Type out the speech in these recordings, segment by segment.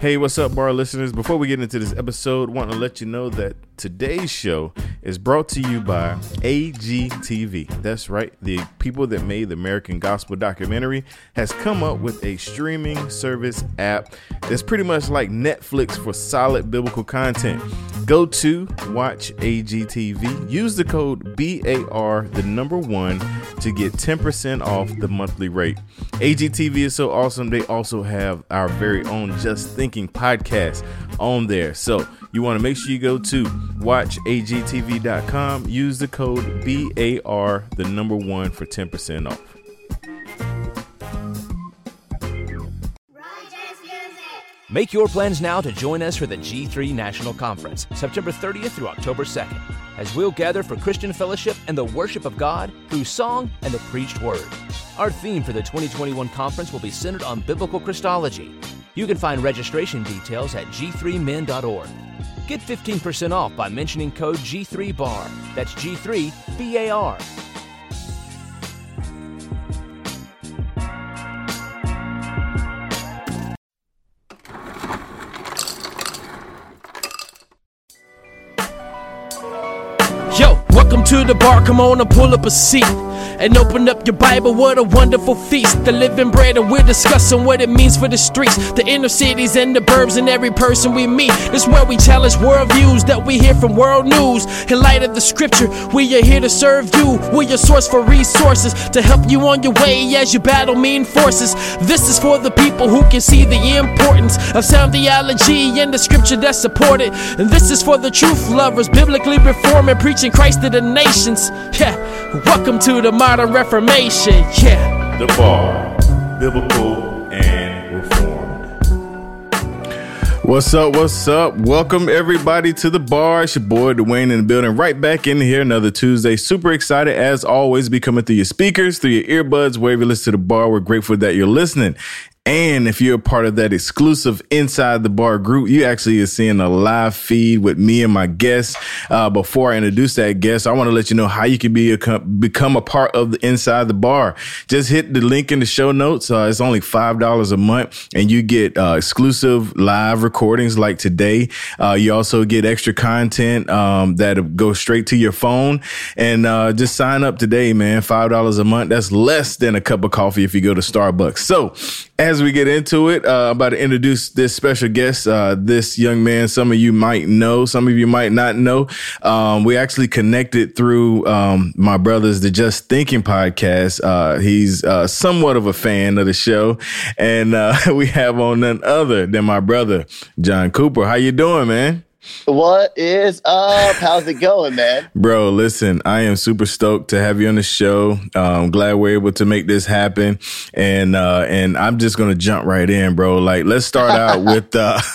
Hey, what's up, bar listeners? Before we get into this episode, want to let you know that today's show is brought to you by AGTV. That's right. The people that made the American Gospel documentary has come up with a streaming service app that's pretty much like Netflix for solid biblical content. Go to Watch AGTV. Use the code BAR1 to get 10% off the monthly rate. AGTV is so awesome. They also have our very own Just Thinking podcast on there. So you want to make sure you go to watchagtv.com. Use the code BAR1 for 10% off. Make your plans now to join us for the G3 National Conference, September 30th through October 2nd, as we'll gather for Christian fellowship and the worship of God through song and the preached word. Our theme for the 2021 conference will be centered on biblical Christology. You can find registration details at g3men.org. Get 15% off by mentioning code G3BAR. That's G3BAR. Yo, welcome to the bar. Come on and pull up a seat and open up your Bible. What a wonderful feast. The living bread, and we're discussing what it means for the streets, the inner cities and the burbs, and every person we meet. This is where we challenge worldviews that we hear from world news. In light of the scripture, we are here to serve you. We're your source for resources to help you on your way as you battle mean forces. This is for the people who can see the importance of sound theology and the scripture that support it. And this is for the truth lovers, biblically reforming, preaching Christ to the nations. Yeah, welcome to the Modern Reformation. Yeah, The Bar, biblical and reformed. What's up? What's up? Welcome everybody to The Bar. It's your boy Dwayne in the building. Right back in here another Tuesday. Super excited as always to be coming through your speakers, through your earbuds, wherever you listen to The Bar. We're grateful that you're listening. And if you're a part of that exclusive Inside the Bar group, you actually are seeing a live feed with me and my guests. Before I introduce that guest, I want to let you know how you can become a part of the Inside the Bar. Just hit the link in the show notes. It's only $5 a month, and you get exclusive live recordings like today. You also get extra content that'll go straight to your phone. And just sign up today, man. $5 a month. That's less than a cup of coffee if you go to Starbucks. So as we get into it, I'm about to introduce this special guest, this young man. Some of you might know, some of you might not know. We actually connected through my brother's The Just Thinking podcast. He's somewhat of a fan of the show. And we have on none other than my brother, John Cooper. How you doing, man? What is up? How's it going, man? Bro, listen, I am super stoked to have you on the show. I'm glad we're able to make this happen. And I'm just going to jump right in, bro. Like, let's start out with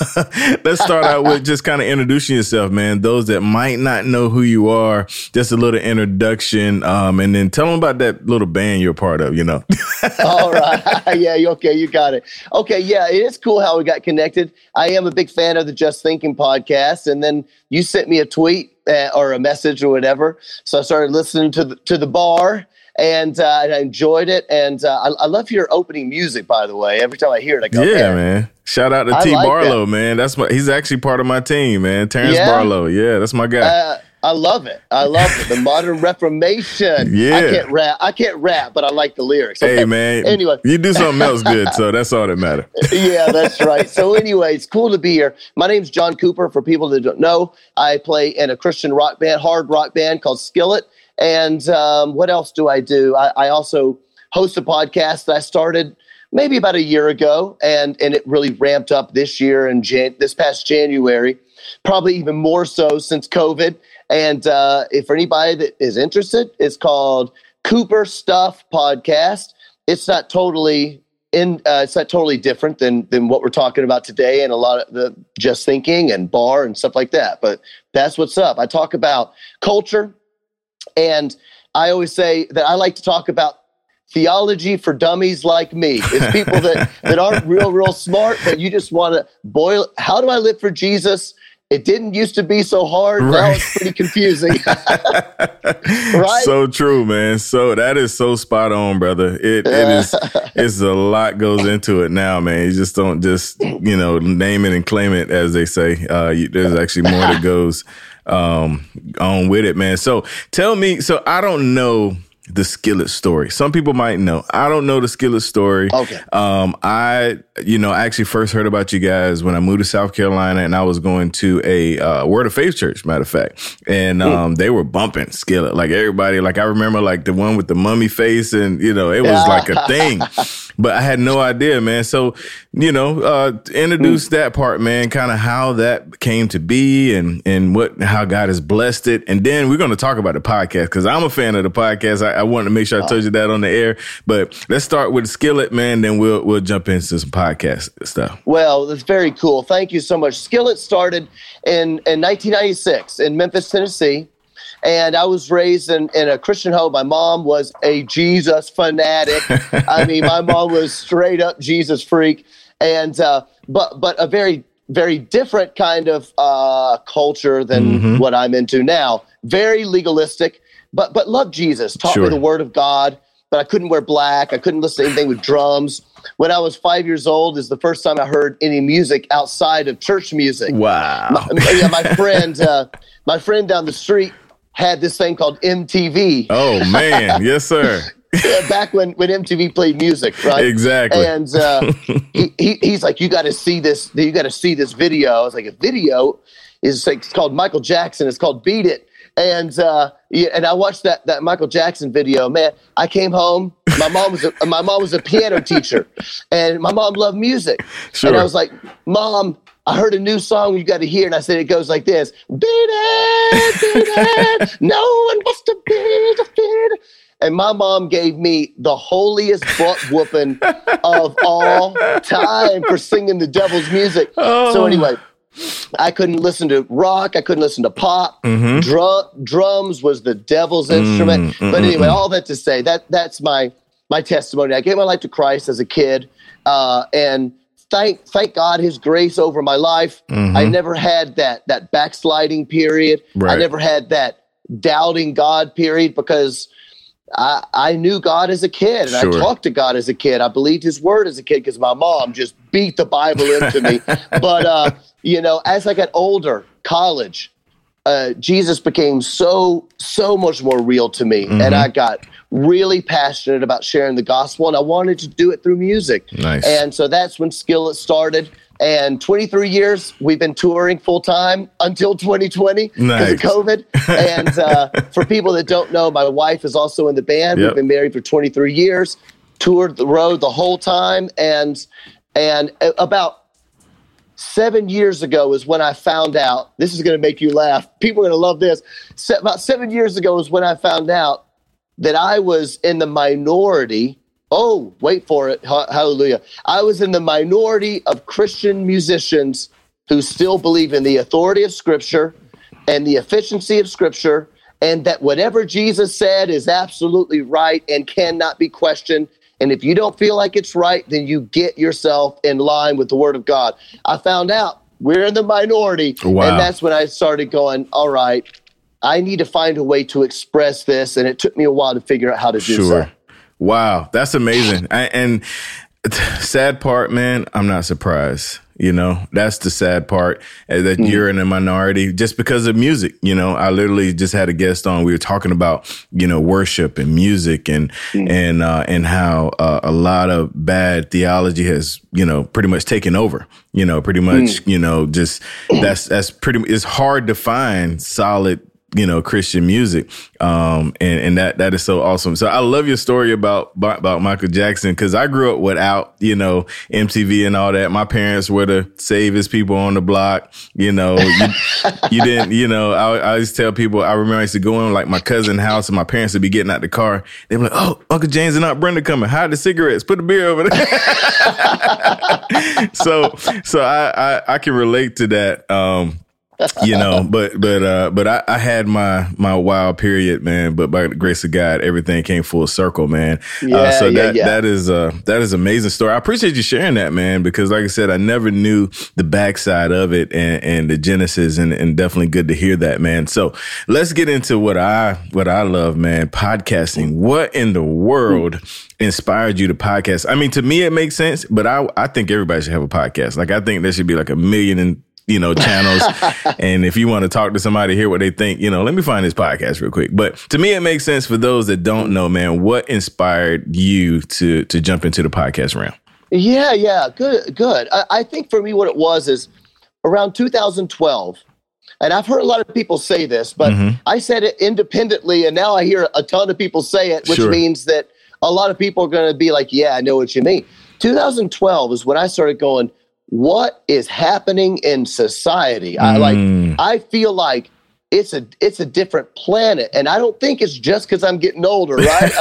just kind of introducing yourself, man. Those that might not know who you are, just a little introduction. And then tell them about that little band you're a part of, you know? All right. Yeah. Okay. You got it. Okay. Yeah. It is cool how we got connected. I am a big fan of the Just Thinking podcast. And then you sent me a tweet or a message or whatever. So I started listening to the bar, and I enjoyed it. And I love your opening music, by the way. Every time I hear it, I go, yeah, man. Shout out to T. like Barlow, that. Man. He's actually part of my team, man. Terrence Barlow. Yeah, that's my guy. I love it. The Modern Reformation. Yeah. I can't rap, but I like the lyrics. Okay. Hey, man. Anyway. You do something else good, so that's all that matters. Yeah, that's right. So anyway, it's cool to be here. My name's John Cooper. For people that don't know, I play in a Christian rock band, hard rock band called Skillet. And what else do I do? I also host a podcast that I started maybe about a year ago, and it really ramped up this year and this past January, probably even more so since COVID. And if for anybody that is interested, it's called Cooper Stuff Podcast. It's not totally different than what we're talking about today, and a lot of the Just Thinking and bar and stuff like that. But that's what's up. I talk about culture, and I always say that I like to talk about theology for dummies like me. It's people that aren't real smart, but you just want to boil. How do I live for Jesus it didn't used to be so hard. Right. Now it's pretty confusing. Right? So true, man. So that is so spot on, brother. It is. It's a lot goes into it now, man. You just don't just name it and claim it, as they say. There's actually more that goes on with it, man. So tell me. So I don't know the Skillet story. Some people might know. I don't know the Skillet story. Okay. I actually first heard about you guys when I moved to South Carolina, and I was going to a Word of Faith church, matter of fact. And they were bumping Skillet. Like everybody, like I remember like the one with the mummy face, and it was like a thing. But I had no idea, man. So, introduce that part, man, kind of how that came to be and how God has blessed it. And then we're going to talk about the podcast, because I'm a fan of the podcast. I wanted to make sure I told you that on the air. But let's start with Skillet, man. Then we'll jump into some podcast stuff. Well, that's very cool. Thank you so much. Skillet started in 1996 in Memphis, Tennessee. And I was raised in a Christian home. My mom was a Jesus fanatic. I mean, my mom was straight up Jesus freak. And but a very, very different kind of culture than what I'm into now. Very legalistic, but loved Jesus. Taught me the Word of God. But I couldn't wear black. I couldn't listen to anything with drums. When I was 5 years old is the first time I heard any music outside of church music. Wow. My friend down the street had this thing called MTV. Oh, man. Yes, sir. Back when MTV played music, right? Exactly. And he's like, you got to see this. You got to see this video. I was like, a video is like, it's called Michael Jackson. It's called Beat It. And I watched that Michael Jackson video. Man, I came home. My mom was a piano teacher, and my mom loved music. Sure. And I was like, Mom, I heard a new song you got to hear. And I said, it goes like this. Beat it, no one wants to be defeated. And my mom gave me the holiest butt whooping of all time for singing the devil's music. Oh. So anyway, I couldn't listen to rock. I couldn't listen to pop. Drums was the devil's instrument. But anyway, all that to say, that's my testimony. I gave my life to Christ as a kid, and thank God His grace over my life. I never had that backsliding period. Right. I never had that doubting God period, because I knew God as a kid, and I talked to God as a kid. I believed His Word as a kid because my mom just beat the Bible into me. But as I got older, college, Jesus became so much more real to me, and I got really passionate about sharing the gospel, and I wanted to do it through music. Nice. And so that's when Skillet started. And 23 years, we've been touring full time until 2020 because of COVID. And for people that don't know, my wife is also in the band. Yep. We've been married for 23 years, toured the road the whole time. And about 7 years ago is when I found out, this is going to make you laugh. People are going to love this. About 7 years ago is when I found out that I was in the minority. Oh, wait for it. Hallelujah. I was in the minority of Christian musicians who still believe in the authority of Scripture and the efficiency of Scripture, and that whatever Jesus said is absolutely right and cannot be questioned. And if you don't feel like it's right, then you get yourself in line with the Word of God. I found out we're in the minority. Wow. And that's when I started going, all right, I need to find a way to express this. And it took me a while to figure out how to do so. Wow, that's amazing. And sad part, man, I'm not surprised. That's the sad part, that you're in a minority just because of music. I literally just had a guest on. We were talking about, worship and music and how a lot of bad theology has, pretty much taken over, pretty much, just that's pretty, it's hard to find solid Christian music. And that is so awesome. So I love your story about Michael Jackson, because I grew up without, MTV and all that. My parents were the safest people on the block. You didn't, I always tell people, I remember I used to go in like my cousin's house and my parents would be getting out the car. They'd be like, oh, Uncle James and Aunt Brenda coming. Hide the cigarettes. Put the beer over there. So I can relate to that. But I had my wild period, man. But by the grace of God, everything came full circle, man. That is an amazing story. I appreciate you sharing that, man, because like I said, I never knew the backside of it and the genesis, and definitely good to hear that, man. So let's get into what I love, man. Podcasting. What in the world inspired you to podcast? I mean, to me, it makes sense, but I think everybody should have a podcast. Like, I think there should be like 1 million channels. And if you want to talk to somebody, hear what they think, let me find this podcast real quick. But to me, it makes sense. For those that don't know, man, what inspired you to jump into the podcast realm? Yeah. Good. I think for me, what it was is around 2012. And I've heard a lot of people say this, but I said it independently. And now I hear a ton of people say it, which means that a lot of people are going to be like, yeah, I know what you mean. 2012 is when I started going, what is happening in society? I feel like it's a different planet, and I don't think it's just because I'm getting older, right?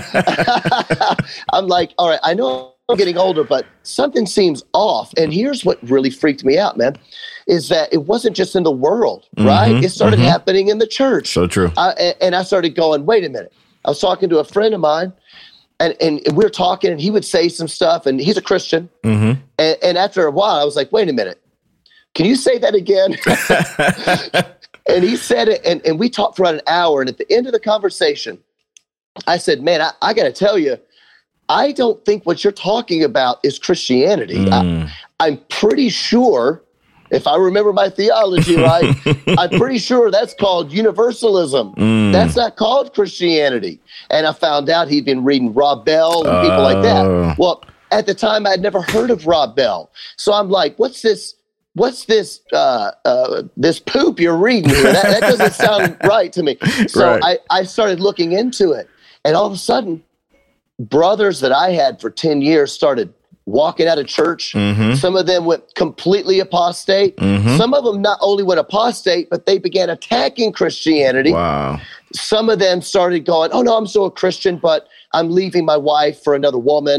I'm like, all right, I know I'm getting older, but something seems off. And here's what really freaked me out, man, is that it wasn't just in the world, right? It started happening in the church. So true. And I started going, wait a minute. I was talking to a friend of mine. And we were talking, and he would say some stuff, and he's a Christian. And after a while, I was like, wait a minute, can you say that again? And he said it, and we talked for about an hour. And at the end of the conversation, I said, man, I got to tell you, I don't think what you're talking about is Christianity. I'm pretty sure, if I remember my theology right, I'm pretty sure that's called universalism. That's not called Christianity. And I found out he'd been reading Rob Bell and people like that. Well, at the time, I'd never heard of Rob Bell. So I'm like, what's this poop you're reading here? That doesn't sound right to me. So I started looking into it. And all of a sudden, brothers that I had for 10 years started walking out of church. Some of them went completely apostate. Some of them not only went apostate, but they began attacking Christianity. Wow. Some of them started going, oh no, I'm still a Christian, but I'm leaving my wife for another woman,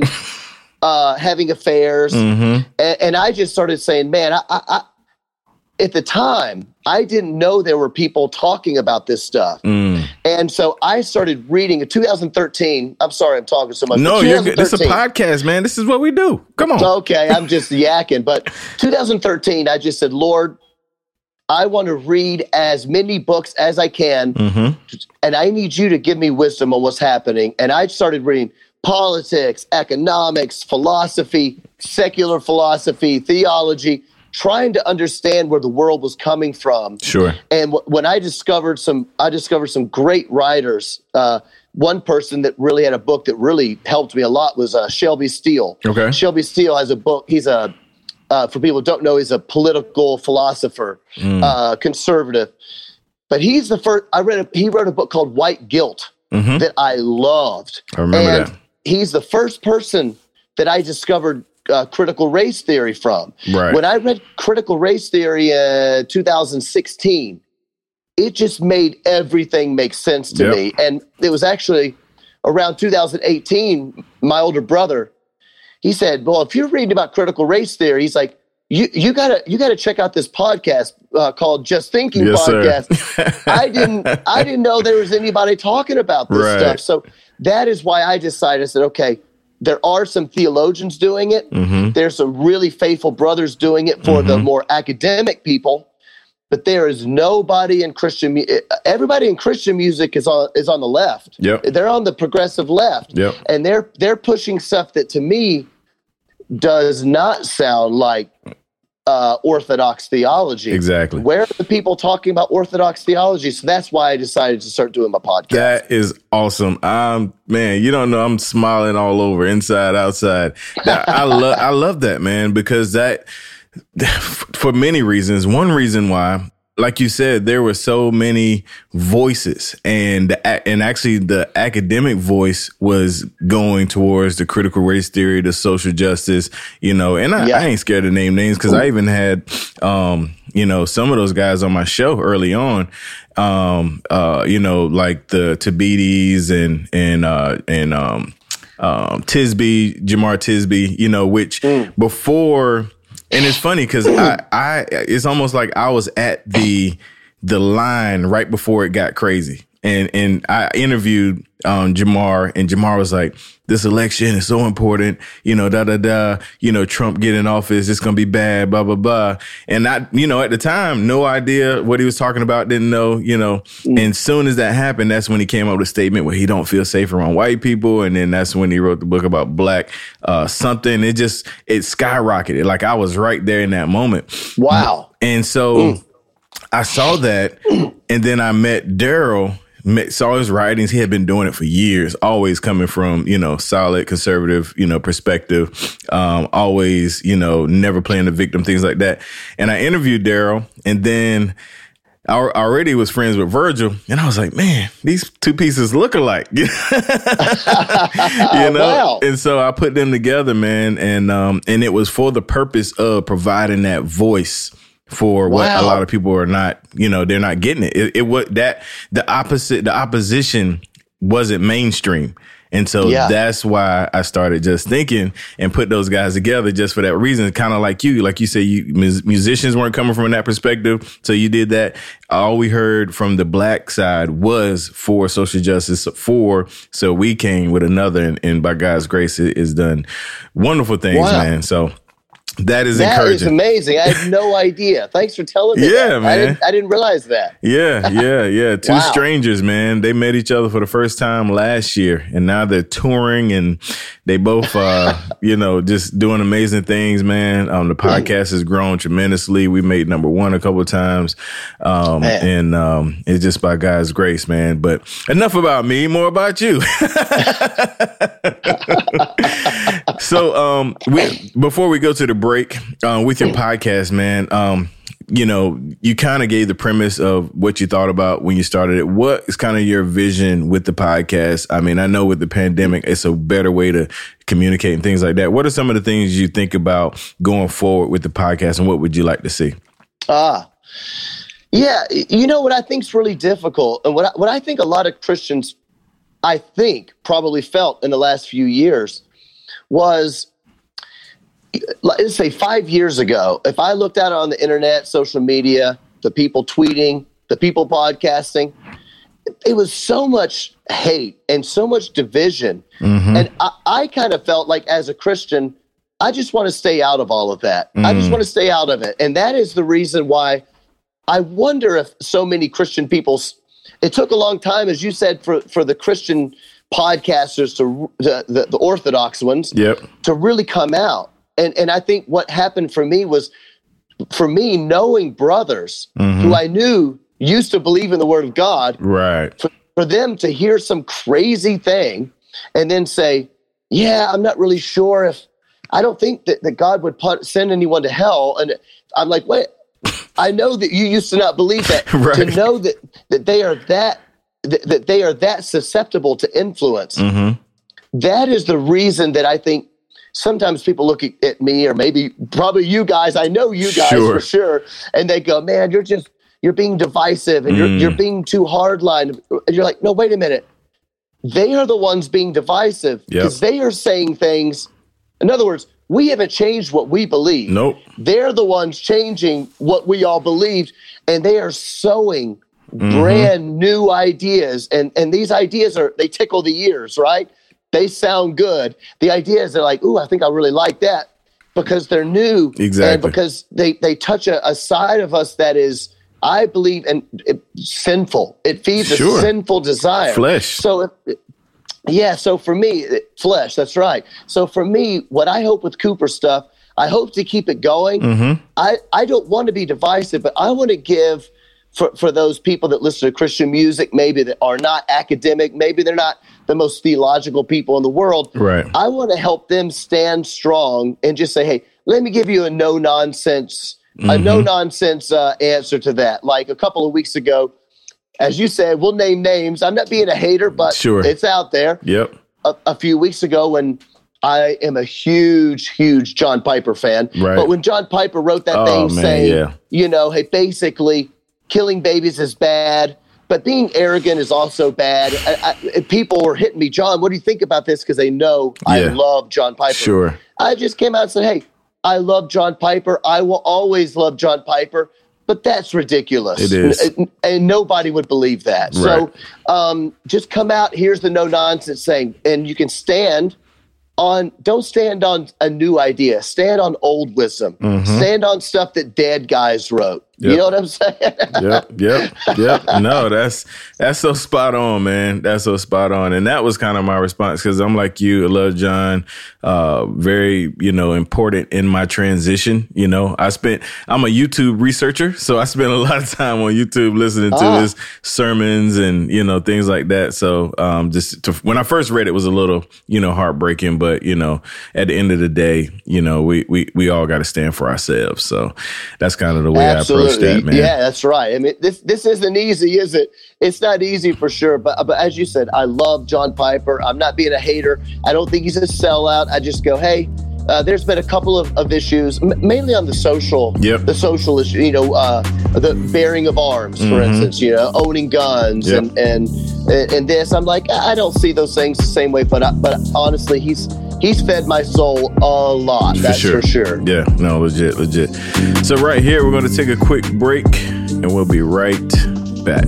having affairs. And I just started saying, man, I at the time, I didn't know there were people talking about this stuff. And so I started reading in 2013. I'm sorry I'm talking so much. No, you're good. This is a podcast, man. This is what we do. Come on. Okay, I'm just yakking. But 2013, I just said, Lord, I want to read as many books as I can, and I need you to give me wisdom on what's happening. And I started reading politics, economics, philosophy, secular philosophy, theology, trying to understand where the world was coming from. Sure. And when I discovered some great writers. One person that really had a book that really helped me a lot was Shelby Steele. Okay. Shelby Steele has a book. He's for people who don't know, he's a political philosopher, conservative. But he's the first. He wrote a book called White Guilt that I loved. I remember that. He's the first person that I discovered critical race theory from. Right. When I read critical race theory in 2016, it just made everything make sense to me. And it was actually around 2018, my older brother, he said, well, if you're reading about critical race theory, he's like, you gotta check out this podcast called Just Thinking Podcast. I didn't know there was anybody talking about this stuff. So that is why I decided, I said, okay, there are some theologians doing it. There's some really faithful brothers doing it for the more academic people, but there is nobody in Christian. Everybody in Christian music is on the left. They're on the progressive left, and they're pushing stuff that to me does not sound like Orthodox theology. Exactly. Where are the people talking about Orthodox theology? So that's why I decided to start doing my podcast. That is awesome. Man, you don't know, I'm smiling all over, inside, outside. I love that, man, because that, for many reasons. One reason why, like you said, there were so many voices, and actually the academic voice was going towards the critical race theory, the social justice, and I ain't scared to name names, because I even had, some of those guys on my show early on, like the Tabides and Tisby, Jamar Tisby, which before And it's funny because it's almost like I was at the line right before it got crazy. And I interviewed Jamar, and Jamar was like, this election is so important, Trump getting in office, it's going to be bad, blah, blah, blah. And I, at the time, no idea what he was talking about, didn't know, And soon as that happened, that's when he came up with a statement where he don't feel safe around white people. And then that's when he wrote the book about black something. It skyrocketed. Like I was right there in that moment. Wow. And so I saw that, and then I met Daryl. Saw his writings. He had been doing it for years, always coming from, solid conservative, perspective, always, never playing the victim, things like that. And I interviewed Daryl, and then I already was friends with Virgil, and I was like, man, these two pieces look alike, Wow. And so I put them together, man. And it was for the purpose of providing that voice for what a lot of people are not, they're not getting it. It was that the opposition wasn't mainstream. And so that's why I started just thinking and put those guys together just for that reason. Kind of like you said, musicians weren't coming from that perspective. So you did that. All we heard from the black side was for social justice, so we came with another, and by God's grace, it is done wonderful things, man. So that is encouraging. That is amazing. I had no idea. Thanks for telling me that. Man. I didn't realize that. Yeah. Two strangers, man. They met each other for the first time last year, and now they're touring, and they both, just doing amazing things, man. The podcast has grown tremendously. We made #1 a couple of times, and it's just by God's grace, man. But enough about me, more about you. So, before we go to the break with your podcast, man, you kind of gave the premise of what you thought about when you started it. What is kind of your vision with the podcast? I mean, I know with the pandemic, it's a better way to communicate and things like that. What are some of the things you think about going forward with the podcast, and what would you like to see? What I think is really difficult, and what I think a lot of Christians, I think, probably felt in the last few years was, let's say 5 years ago, if I looked out on the internet, social media, the people tweeting, the people podcasting, it was so much hate and so much division. Mm-hmm. And I kind of felt like, as a Christian, I just want to stay out of all of that. I just want to stay out of it. And that is the reason why I wonder if so many Christian people, it took a long time, as you said, for the Christian podcasters, the Orthodox ones, to really come out. And I think what happened for me was, knowing brothers who I knew used to believe in the Word of God, right? For them to hear some crazy thing and then say, yeah, I'm not really sure if, I don't think that God would send anyone to hell. And I'm like, wait, I know that you used to not believe that. Right. To know that they are that they are that susceptible to influence. That is the reason that I think sometimes people look at me, or probably you guys, I know you guys for sure, and they go, man, you're being divisive, and you're being too hardline. And you're like, no, wait a minute. They are the ones being divisive because they are saying things. In other words, we haven't changed what we believe. Nope. They're the ones changing what we all believed, and they are sowing brand new ideas. And these ideas they tickle the ears, right? They sound good. The ideas are like, ooh, I think I really like that, because they're new. Exactly. And because they touch a side of us that is, I believe, sinful. It feeds a sinful desire. Flesh. So, so for me, flesh, that's right. So for me, what I hope with Cooper stuff, I hope to keep it going. I don't want to be divisive, but I want to give for those people that listen to Christian music, maybe that are not academic, maybe they're not the most theological people in the world. Right. I want to help them stand strong and just say, hey, let me give you a no-nonsense answer to that. Like a couple of weeks ago, as you said, we'll name names. I'm not being a hater, but it's out there. Yep. A few weeks ago, when I am a huge, huge John Piper fan, but when John Piper wrote that thing saying, hey, basically, killing babies is bad, but being arrogant is also bad. People were hitting me, John, what do you think about this? Because they know I love John Piper. Sure. I just came out and said, hey, I love John Piper. I will always love John Piper. But that's ridiculous. It is. And nobody would believe that. Right. So just come out. Here's the no nonsense thing. And you can don't stand on a new idea. Stand on old wisdom. Mm-hmm. Stand on stuff that dead guys wrote. Yep. You know what I'm saying? Yep. No, that's so spot on, man. That's so spot on. And that was kind of my response, because I'm like you. I love John. Very, important in my transition. I'm a YouTube researcher, so I spent a lot of time on YouTube listening to his sermons and, things like that. So when I first read it, was a little, heartbreaking. But, at the end of the day, we all got to stand for ourselves. So that's kind of the way I approach that, man. Yeah, that's right. I mean, this isn't easy, is it? It's not easy for sure. But as you said, I love John Piper. I'm not being a hater. I don't think he's a sellout. I just go, hey, there's been a couple of issues, mainly on the social issue, the bearing of arms, for instance, owning guns and this. I'm like, I don't see those things the same way, but honestly, he's fed my soul a lot. That's for sure. Yeah, no, legit. So right here, we're going to take a quick break, and we'll be right back.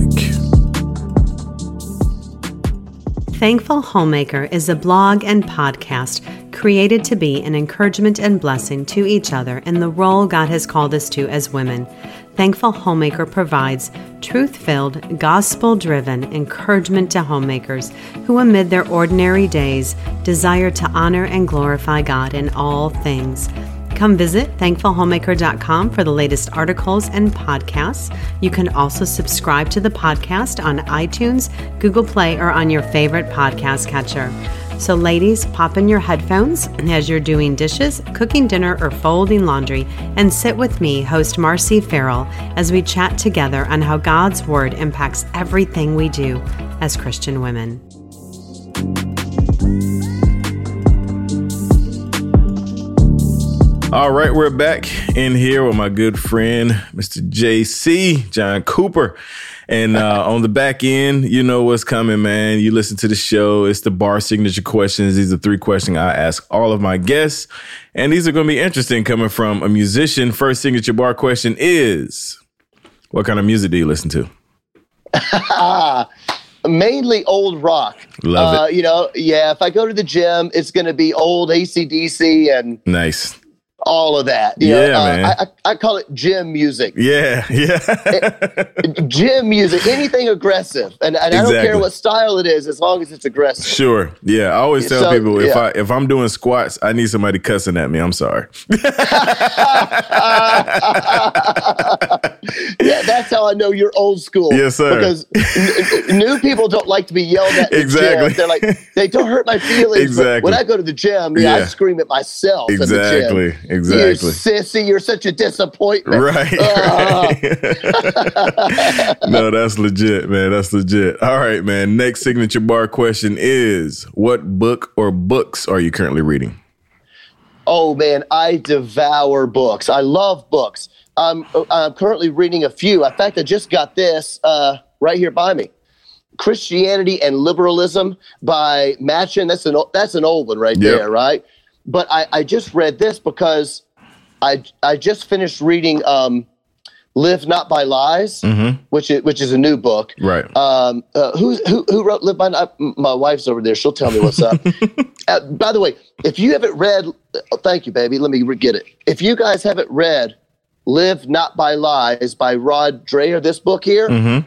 Thankful Homemaker is a blog and podcast created to be an encouragement and blessing to each other in the role God has called us to as women. Thankful Homemaker provides truth-filled, gospel-driven encouragement to homemakers who, amid their ordinary days, desire to honor and glorify God in all things. Come visit thankfulhomemaker.com for the latest articles and podcasts. You can also subscribe to the podcast on iTunes, Google Play, or on your favorite podcast catcher. So ladies, pop in your headphones as you're doing dishes, cooking dinner, or folding laundry, and sit with me, host Marcy Farrell, as we chat together on how God's Word impacts everything we do as Christian women. All right, we're back in here with my good friend, Mr. JC, John Cooper. And on the back end, you know what's coming, man. You listen to the show. It's the Bar Signature Questions. These are 3 questions I ask all of my guests. And these are going to be interesting coming from a musician. First signature bar question is, what kind of music do you listen to? Mainly old rock. Love it. If I go to the gym, it's going to be old AC/DC and nice. All of that. Man. I call it gym music. Yeah. Gym music, anything aggressive. And I don't care what style it is, as long as it's aggressive. Sure. Yeah. I always tell people if I'm doing squats, I need somebody cussing at me. I'm sorry. Yeah, that's how I know you're old school. Yes, sir. Because new people don't like to be yelled at. Exactly. They're like, they don't hurt my feelings. Exactly. When I go to the gym, I scream at myself. Exactly. In the gym. Exactly. You sissy, you're such a disappointment. Right. No, that's legit, man. That's legit. All right, man. Next signature bar question is, what book or books are you currently reading? Oh, man, I devour books. I love books. I'm currently reading a few. In fact, I just got this right here by me. Christianity and Liberalism by Machen. That's an old one right there, right? But I just read this because I just finished reading Live Not by Lies, which is a new book. Right. Who wrote Live by Lies? My wife's over there. She'll tell me what's up. By the way, if you haven't read, thank you, baby. Let me get it. If you guys haven't read Live Not by Lies by Rod Dreher, this book here,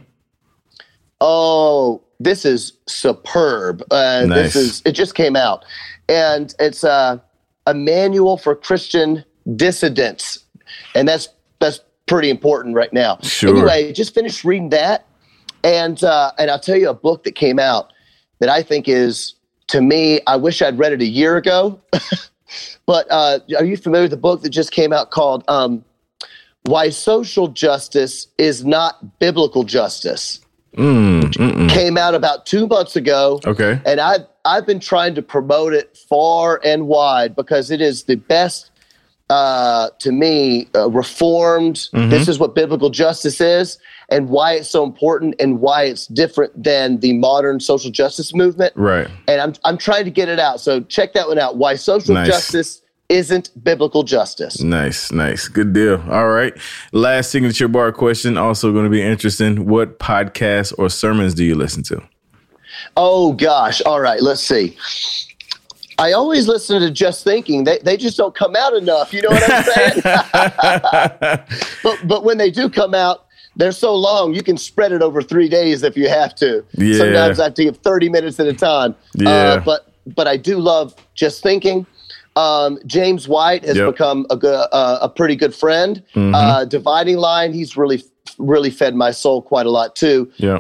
oh, this is superb. Nice. It just came out. And it's a manual for Christian dissidents. And that's pretty important right now. Sure. Anyway, just finished reading that. And I'll tell you a book that came out that I think is, to me, I wish I'd read it a year ago. But are you familiar with the book that just came out called Why Social Justice is Not Biblical Justice? Came out about 2 months ago. Okay. And I've been trying to promote it far and wide because it is the best, to me, reformed. This is what biblical justice is and why it's so important and why it's different than the modern social justice movement. Right. And I'm trying to get it out. So check that one out. Why Social Justice isn't biblical justice. Nice. Good deal. All right. Last signature bar question, also going to be interesting. What podcasts or sermons do you listen to? Oh, gosh. All right. Let's see. I always listen to Just Thinking. They just don't come out enough. You know what I'm saying? but when they do come out, they're so long, you can spread it over 3 days if you have to. Yeah. Sometimes I have to give 30 minutes at a time. Yeah. But I do love Just Thinking. James White has become a pretty good friend. Dividing Line, he's really fed my soul quite a lot too. Yeah.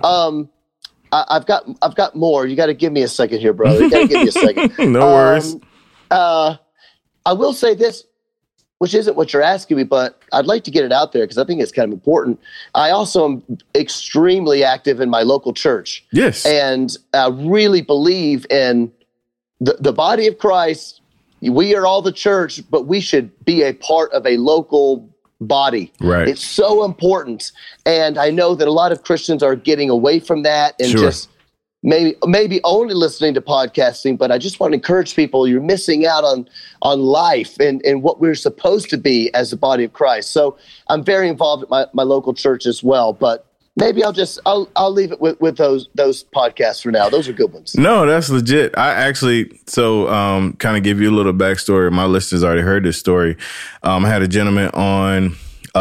I've got more. You got to give me a second here, brother. You got to give me a second. No worries. I will say this, which isn't what you're asking me, but I'd like to get it out there because I think it's kind of important. I also am extremely active in my local church. Yes. And I really believe in the body of Christ. We are all the church, but we should be a part of a local body. Right. It's so important. And I know that a lot of Christians are getting away from that and just maybe only listening to podcasting, but I just want to encourage people, you're missing out on life and what we're supposed to be as the body of Christ. So I'm very involved at my local church as well, but maybe I'll leave it with those podcasts for now. Those are good ones. No, that's legit. I actually, kind of give you a little backstory. My listeners already heard this story. I had a gentleman on,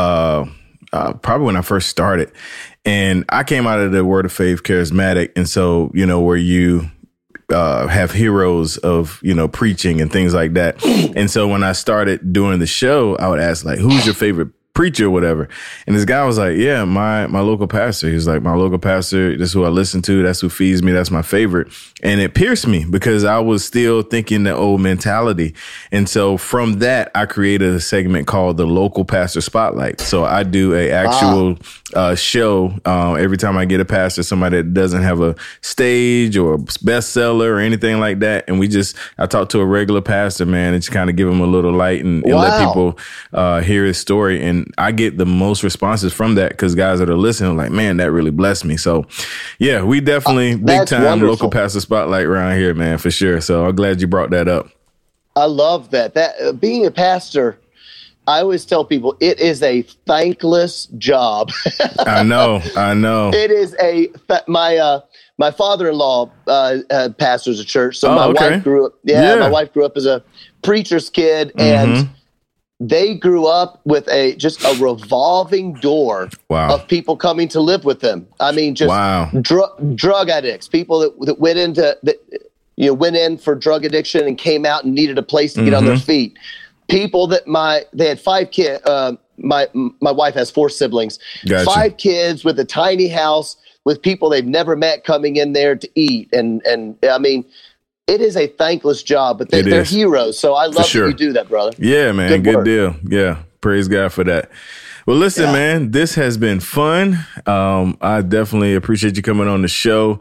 probably when I first started, and I came out of the Word of Faith charismatic. And so, where you, have heroes of, preaching and things like that. And so when I started doing the show, I would ask like, who's your favorite preacher or whatever? And this guy was like, yeah, my local pastor. He was like, my local pastor, this is who I listen to. That's who feeds me. That's my favorite. And it pierced me because I was still thinking the old mentality. And so from that, I created a segment called the Local Pastor Spotlight. So I do a actual show every time I get a pastor, somebody that doesn't have a stage or a bestseller or anything like that. And I talk to a regular pastor, man, and just kind of give him a little light and let people hear his story. And I get the most responses from that because guys that are listening are like, man, that really blessed me. So yeah, we definitely big time wonderful. Local pastor spotlight around here, man, for sure. So I'm glad you brought that up. I love that. Being a pastor, I always tell people it is a thankless job. I know. It is my father-in-law pastors a church. So my wife grew up. My wife grew up as a preacher's kid, and they grew up with just a revolving door of people coming to live with them. I mean, just drug addicts, people that went in for drug addiction and came out and needed a place to get on their feet. People they had 5 kids. My wife has 4 siblings, gotcha. 5 kids with a tiny house with people they've never met coming in there to eat. And I mean, it is a thankless job, but they're heroes. So I love that you do that, brother. Yeah, man. Good deal. Yeah. Praise God for that. Well, listen, man, this has been fun. I definitely appreciate you coming on the show.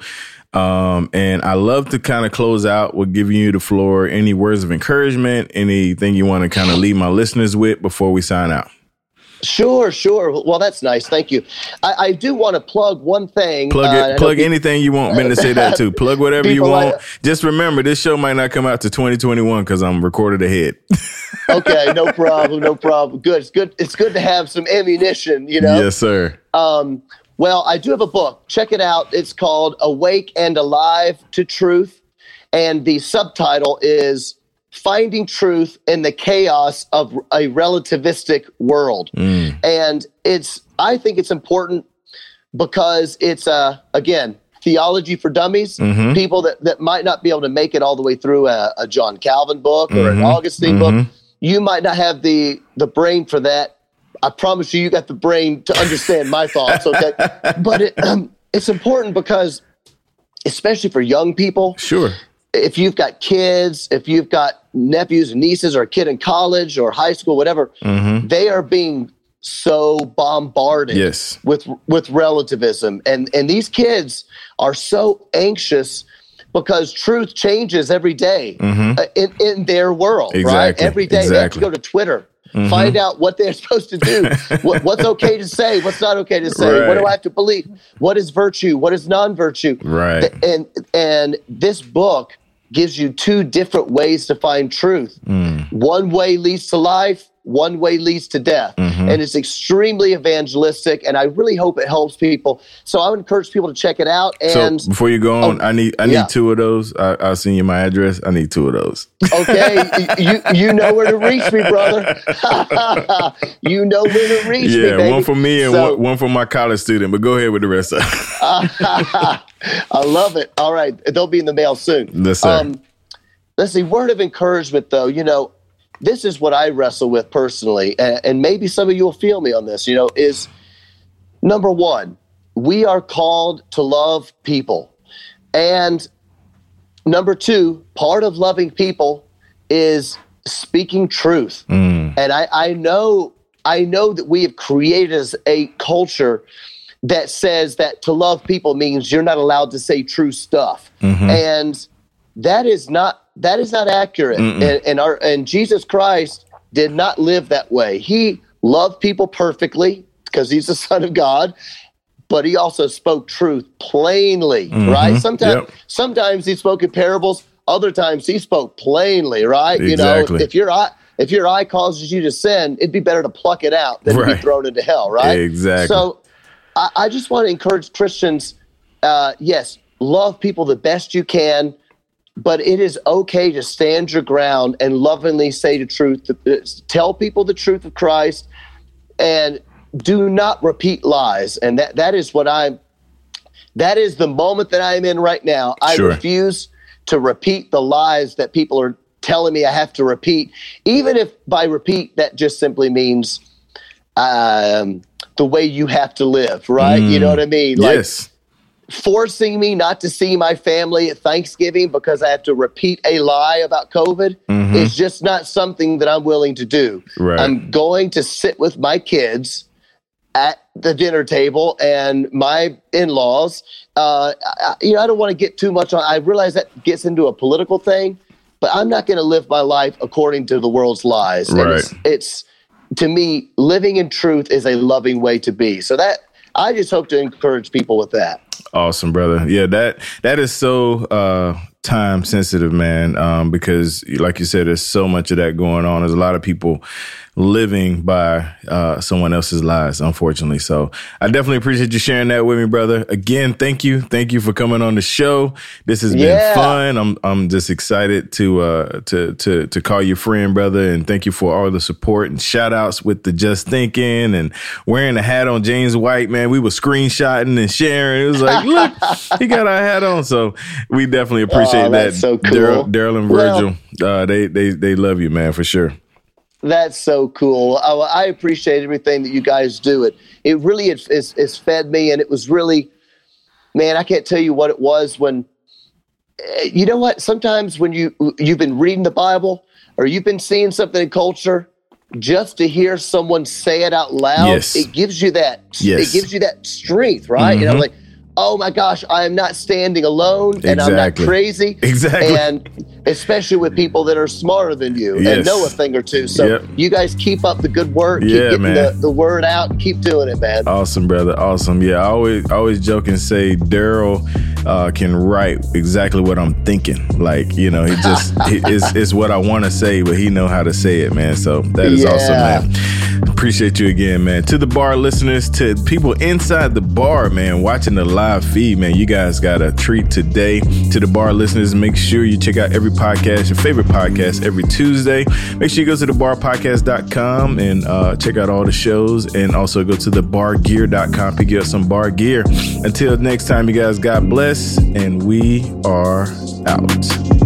And I love to kind of close out with giving you the floor. Any words of encouragement, anything you want to kind of leave my listeners with before we sign out? Sure. Well, that's nice. Thank you. I do want to plug one thing. Plug anything you want me to say that too. Plug whatever you want. Just remember, this show might not come out to 2021 because I'm recorded ahead. Okay, no problem. Good. It's good to have some ammunition, Yes, sir. Well, I do have a book. Check it out. It's called Awake and Alive to Truth. And the subtitle is Finding Truth in the Chaos of a Relativistic World. And I think it's important because it's, again, theology for dummies, people that might not be able to make it all the way through a John Calvin book or an Augustine book. You might not have the brain for that. I promise you got the brain to understand my thoughts, okay? But it's important because, especially for young people, sure. If you've got kids, if you've got nephews and nieces or a kid in college or high school, whatever, they are being so bombarded with relativism. And these kids are so anxious because truth changes every day in their world, right? Every day they have to go to Twitter, find out what they're supposed to do, what's okay to say, what's not okay to say, what do I have to believe, what is virtue, what is non-virtue. Right. And this book gives you two different ways to find truth. One way leads to life, one way leads to death. And it's extremely evangelistic, and I really hope it helps people. So I would encourage people to check it out. And so before you go on, I need two of those. I'll send you my address. I need two of those. Okay, you know where to reach me, brother. You know where to reach me, baby. One for me and one for my college student. But go ahead with the rest of it. I love it. All right, they'll be in the mail soon. Yes, sir. Let's see, word of encouragement, though. This is what I wrestle with personally, and maybe some of you will feel me on this, is number one, we are called to love people. And number two, part of loving people is speaking truth. And I know that we have created a culture that says that to love people means you're not allowed to say true stuff. And that is not accurate. And Jesus Christ did not live that way. He loved people perfectly because he's the Son of God, but he also spoke truth plainly, right? Sometimes he spoke in parables, other times he spoke plainly, right? Exactly. If your eye causes you to sin, it'd be better to pluck it out than to be thrown into hell, right? Exactly. So I just want to encourage Christians, yes, love people the best you can, but it is okay to stand your ground and lovingly say the truth, tell people the truth of Christ, and do not repeat lies. And that is the moment that I'm in right now. I refuse to repeat the lies that people are telling me I have to repeat, even if by repeat that just simply means the way you have to live, right? You know what I mean? Yes. Forcing me not to see my family at Thanksgiving because I have to repeat a lie about COVID is just not something that I'm willing to do. Right. I'm going to sit with my kids at the dinner table and my in-laws. I don't want to get too much on. I realize that gets into a political thing, but I'm not going to live my life according to the world's lies. Right. And it's to me, living in truth is a loving way to be. So that I just hope to encourage people with that. Awesome, brother. Yeah, that is so time sensitive, man, because like you said, there's so much of that going on. There's a lot of people living by someone else's lies, unfortunately. So I definitely appreciate you sharing that with me, brother. Again, thank you for coming on the show. This has been fun. I'm just excited to call you friend, brother, and thank you for all the support and shout outs with the Just Thinking and wearing a hat on James White, man. We were screenshotting and sharing. It was like, look, he got our hat on. So we definitely appreciate that. So cool. Daryl and Virgil, they love you, man, for sure. That's so cool. I appreciate everything that you guys do. It really it's fed me, and it was really, man, I can't tell you what it was when, you know what? Sometimes when you've been reading the Bible or you've been seeing something in culture, just to hear someone say it out loud, it gives you that. It gives you that strength, right? Mm-hmm. Like, oh my gosh, I am not standing alone, and I'm not crazy. Exactly. And especially with people that are smarter than you and know a thing or two. So you guys keep up the good work. Keep getting the word out. Keep doing it, man. Awesome, brother. Awesome. Yeah, I always joke and say Daryl can write exactly what I'm thinking. Like, he just it's what I want to say, but he know how to say it, man. So that is awesome, man. Appreciate you again, man. To the bar listeners, to people inside the bar, man, watching the live feed, man, you guys got a treat today. To the bar listeners, make sure you check out every podcast, your favorite podcast, every Tuesday. Make sure you go to thebarpodcast.com and check out all the shows, and also go to thebargear.com, pick up some bar gear. Until next time, you guys, God bless, and we are out.